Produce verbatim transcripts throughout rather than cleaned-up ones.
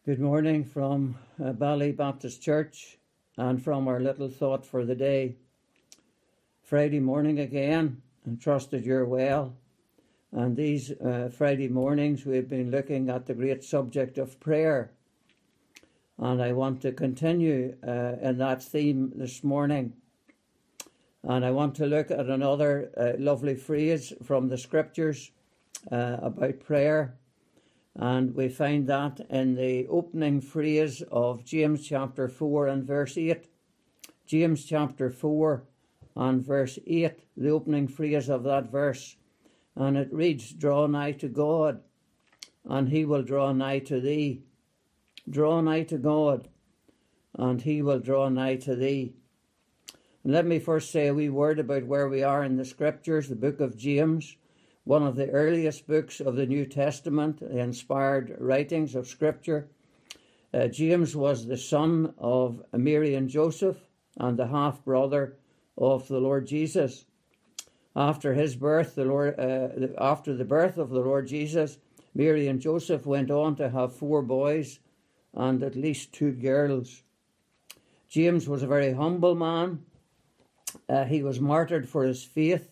Good morning from uh, Bally Baptist Church and from our little thought for the day. Friday morning again, and trust that you're well. And these uh, Friday mornings we've been looking at the great subject of prayer. And I want to continue uh, in that theme this morning. And I want to look at another uh, lovely phrase from the scriptures uh, about prayer. And we find that in the opening phrase of James chapter four and verse eight. James chapter four and verse eight, the opening phrase of that verse. And it reads, "Draw nigh to God, and he will draw nigh to thee." Draw nigh to God, and he will draw nigh to thee. And let me first say a wee word about where we are in the scriptures, the book of James. One of the earliest books of the New Testament, the inspired writings of Scripture. Uh, James was the son of Mary and Joseph and the half-brother of the Lord Jesus. After his birth, the Lord, uh, after the birth of the Lord Jesus, Mary and Joseph went on to have four boys and at least two girls. James was a very humble man. Uh, he was martyred for his faith.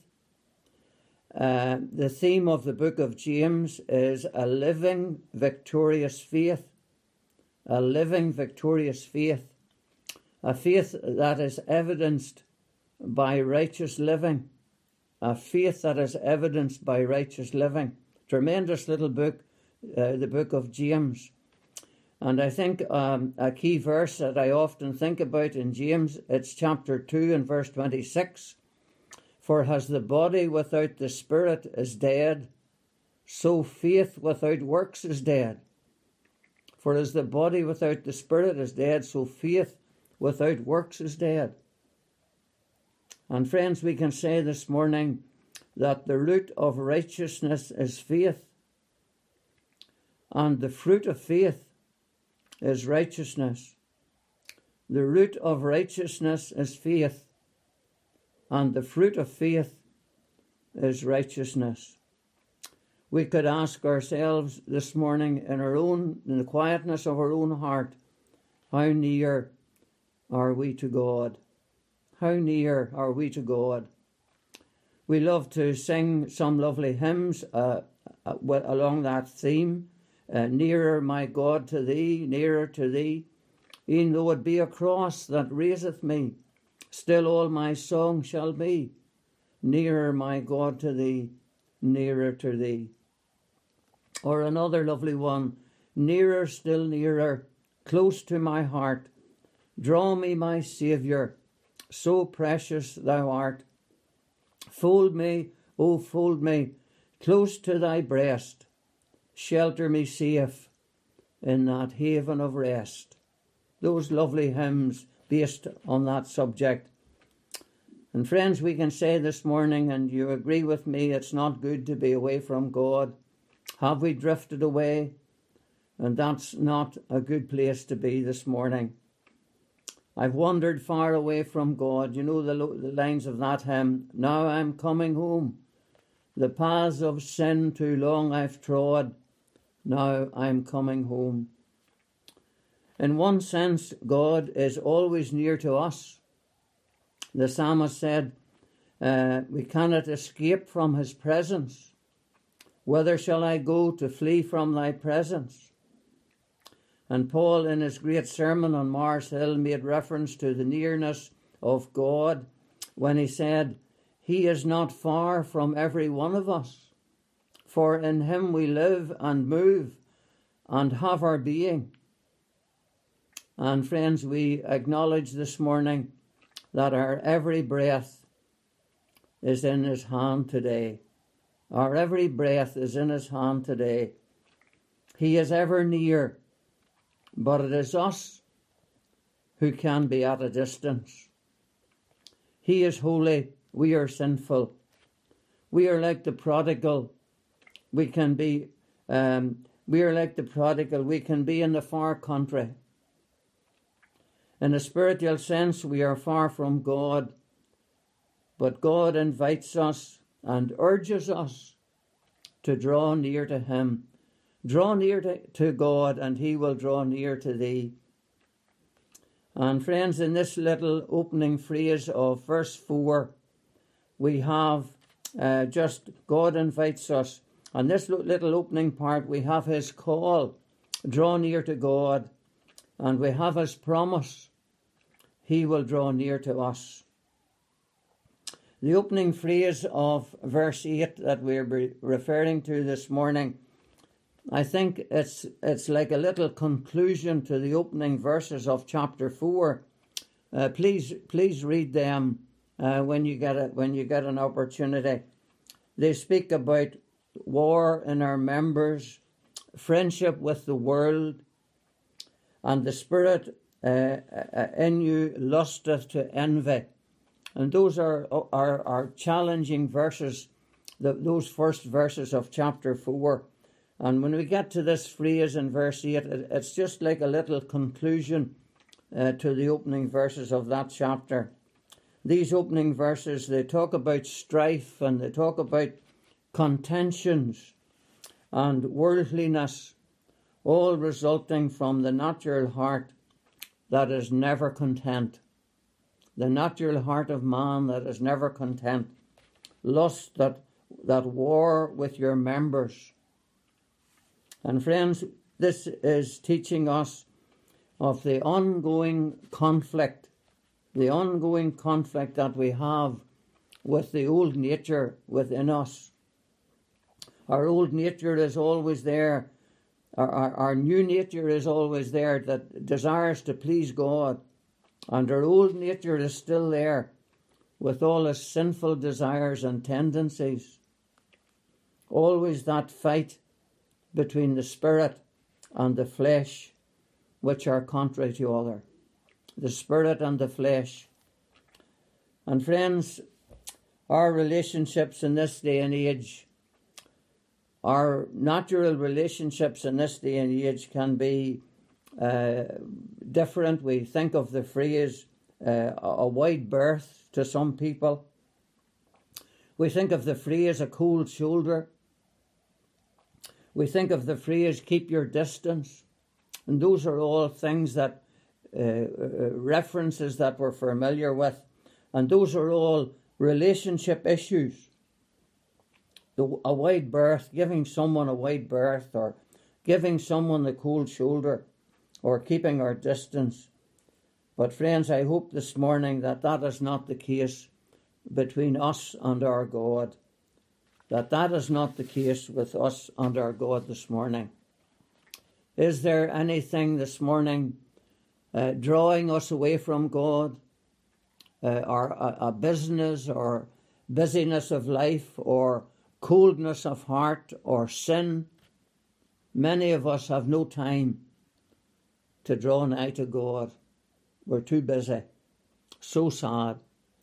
Uh, the theme of the book of James is a living, victorious faith. A living, victorious faith. A faith that is evidenced by righteous living. A faith that is evidenced by righteous living. Tremendous little book, uh, the book of James. And I think um, a key verse that I often think about in James, it's chapter two and verse twenty-six. "For as the body without the spirit is dead, so faith without works is dead. For as the body without the spirit is dead, so faith without works is dead." And friends, we can say this morning that the root of righteousness is faith, and the fruit of faith is righteousness. The root of righteousness is faith, and the fruit of faith is righteousness. We could ask ourselves this morning in our own, in the quietness of our own heart, how near are we to God? How near are we to God? We love to sing some lovely hymns uh, uh, along that theme. Uh, nearer, my God, to thee, nearer to thee. E'en though it be a cross that raiseth me, still all my song shall be, nearer, my God, to thee, nearer to thee. Or another lovely one, nearer, still nearer, close to my heart. Draw me, my Saviour, so precious thou art. Fold me, oh, fold me, close to thy breast. Shelter me safe in that haven of rest. Those lovely hymns based on that subject. And friends, we can say this morning, and you agree with me, it's not good to be away from God. Have we drifted away? And that's not a good place to be this morning. I've wandered far away from God. You know the, the lines of that hymn. Now I'm coming home. The paths of sin too long I've trod. Now I'm coming home. In one sense, God is always near to us. The psalmist said, uh, we cannot escape from his presence. Whither shall I go to flee from thy presence? And Paul, in his great sermon on Mars Hill, made reference to the nearness of God when he said, he is not far from every one of us, for in him we live and move and have our being. And friends, we acknowledge this morning that our every breath is in his hand today. Our every breath is in his hand today. He is ever near, but it is us who can be at a distance. He is holy, we are sinful. We are like the prodigal. We can be, um, we are like the prodigal. We can be in the far country. In a spiritual sense, we are far from God, but God invites us and urges us to draw near to him. Draw near to, to God, and he will draw near to thee. And friends, in this little opening phrase of verse four, we have uh, just God invites us. On this little opening part, we have his call, draw near to God, and we have his promise, he will draw near to us. The opening phrase of verse eight that we're referring to this morning, I think it's it's like a little conclusion to the opening verses of chapter four. Uh, please please read them uh, when you get it when you get an opportunity. They speak about war in our members, friendship with the world, and the spirit uh, in you lusteth to envy. And those are are, are challenging verses, the, those first verses of chapter four. And when we get to this phrase in verse eight, it, it's just like a little conclusion uh, to the opening verses of that chapter. These opening verses, they talk about strife and they talk about contentions and worldliness, all resulting from the natural heart that is never content. The natural heart of man that is never content. Lust that, that war with your members. And friends, this is teaching us of the ongoing conflict, the ongoing conflict that we have with the old nature within us. Our old nature is always there. Our, our, our new nature is always there that desires to please God. And our old nature is still there with all its sinful desires and tendencies. Always that fight between the spirit and the flesh, which are contrary to each other. The spirit and the flesh. And friends, our relationships in this day and age, our natural relationships in this day and age can be uh, different. We think of the phrase uh, a wide berth to some people. We think of the phrase a cold shoulder. We think of the phrase, keep your distance. And those are all things that, uh, uh, references that we're familiar with. And those are all relationship issues. The, a wide berth, giving someone a wide berth, or giving someone the cold shoulder, or keeping our distance. But friends, I hope this morning that that is not the case between us and our God. That that is not the case with us and our God this morning. Is there anything this morning uh, drawing us away from God, uh, or a, a business or busyness of life or coldness of heart or sin? Many of us have no time to draw nigh to God. We're too busy. So sad.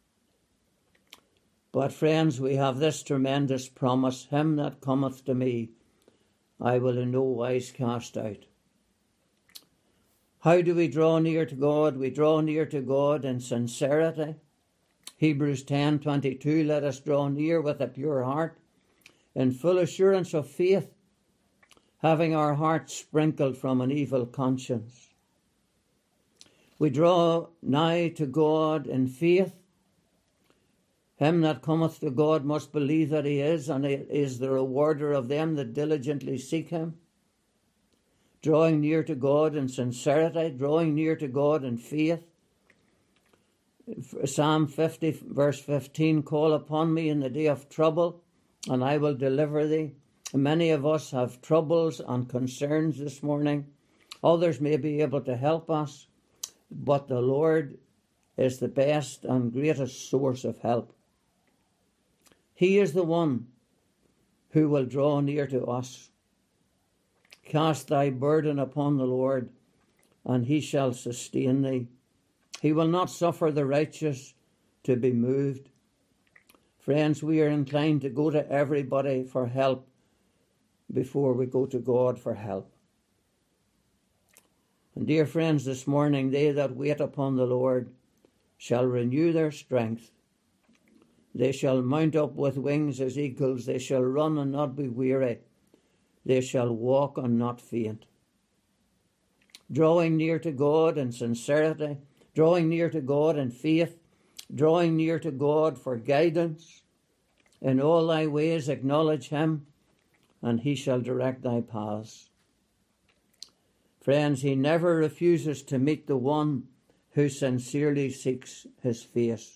But friends, we have this tremendous promise, him that cometh to me, I will in no wise cast out. How do we draw near to God? We draw near to God in sincerity. Hebrews ten twenty-two, let us draw near with a pure heart, in full assurance of faith, having our hearts sprinkled from an evil conscience. We draw nigh to God in faith. Him that cometh to God must believe that he is, and he is the rewarder of them that diligently seek him. Drawing near to God in sincerity, drawing near to God in faith. Psalm fifty, verse fifteen, call upon me in the day of trouble, and I will deliver thee. Many of us have troubles and concerns this morning. Others may be able to help us, but the Lord is the best and greatest source of help. He is the one who will draw near to us. Cast thy burden upon the Lord, and he shall sustain thee. He will not suffer the righteous to be moved. Friends, we are inclined to go to everybody for help before we go to God for help. And dear friends, this morning, they that wait upon the Lord shall renew their strength. They shall mount up with wings as eagles. They shall run and not be weary. they shall walk and not faint. Drawing near to God in sincerity, drawing near to God in faith, drawing near to God for guidance. In all thy ways acknowledge him, and he shall direct thy paths. Friends, he never refuses to meet the one who sincerely seeks his face.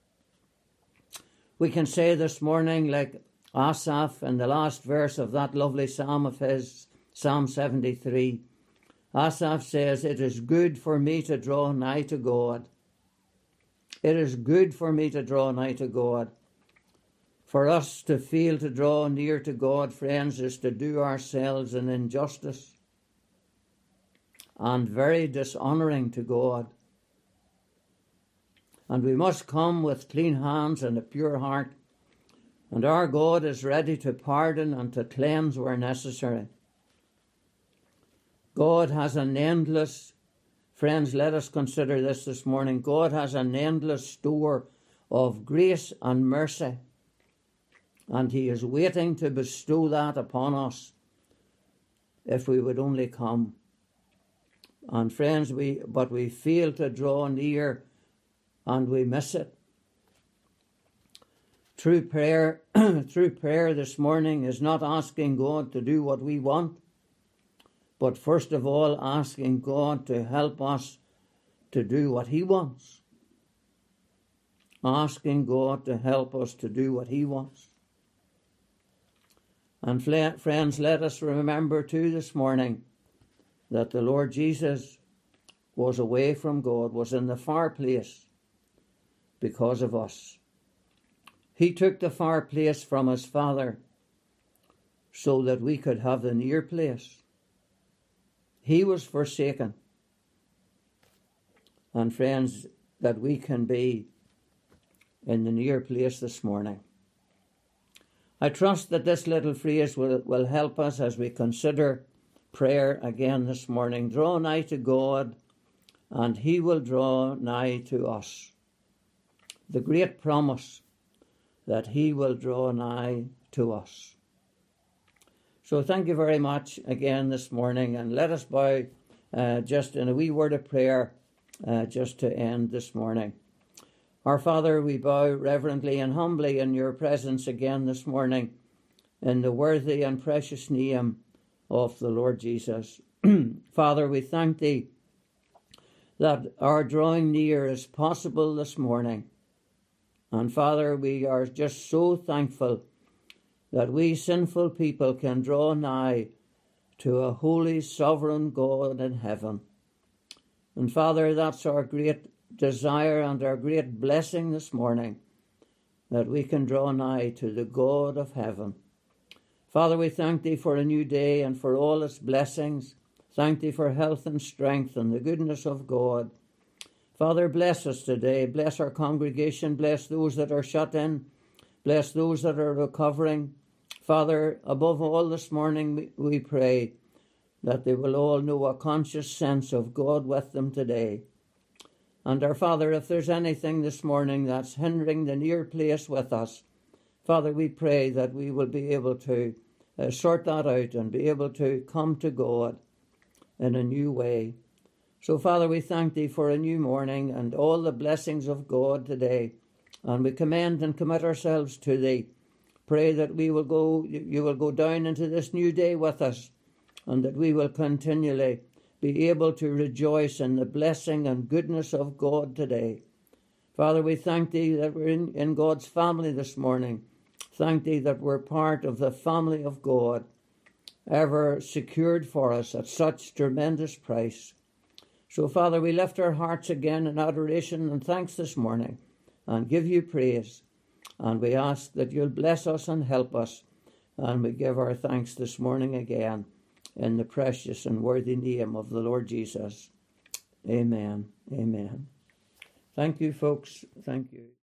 We can say this morning, like Asaph in the last verse of that lovely psalm of his, Psalm seventy-three, Asaph says, "It is good for me to draw nigh to God. It is good for me to draw nigh to God." For us to fail to draw near to God, friends, is to do ourselves an injustice and very dishonouring to God. And we must come with clean hands and a pure heart, and our God is ready to pardon and to cleanse where necessary. God has an endless, friends, let us consider this this morning, God has an endless store of grace and mercy, and he is waiting to bestow that upon us if we would only come. And friends, we but we fail to draw near and we miss it. True prayer, true prayer this morning is not asking God to do what we want, but first of all asking God to help us to do what he wants. Asking God to help us to do what he wants. And friends, let us remember too this morning that the Lord Jesus was away from God, was in the far place because of us. He took the far place from his Father so that we could have the near place. He was forsaken. And friends, that we can be in the near place this morning. I trust that this little phrase will, will help us as we consider prayer again this morning. Draw nigh to God, and he will draw nigh to us. The great promise that he will draw nigh to us. So thank you very much again this morning, and let us bow uh, just in a wee word of prayer uh, just to end this morning. Our Father, we bow reverently and humbly in your presence again this morning in the worthy and precious name of the Lord Jesus. Father, we thank thee that our drawing near is possible this morning. And Father, we are just so thankful that we sinful people can draw nigh to a holy, sovereign God in heaven. And Father, that's our great desire and our great blessing this morning, that we can draw nigh to the God of heaven. Father, we thank thee for a new day and for all its blessings. Thank thee for health and strength and the goodness of God. Father, bless us today. Bless our congregation. Bless those that are shut in. Bless those that are recovering. Father, above all this morning, we, we pray that they will all know a conscious sense of God with them today. And our Father, if there's anything this morning that's hindering the near place with us, Father, we pray that we will be able to uh, sort that out and be able to come to God in a new way. So, Father, we thank thee for a new morning and all the blessings of God today. And we commend and commit ourselves to thee. Pray that we will go, you will go down into this new day with us, and that we will continually be able to rejoice in the blessing and goodness of God today. Father, we thank thee that we're in, in God's family this morning. Thank thee that we're part of the family of God, ever secured for us at such tremendous price. So, Father, we lift our hearts again in adoration and thanks this morning and give you praise. And we ask that you'll bless us and help us. And we give our thanks this morning again in the precious and worthy name of the Lord Jesus. Amen. Amen. Thank you, folks. Thank you.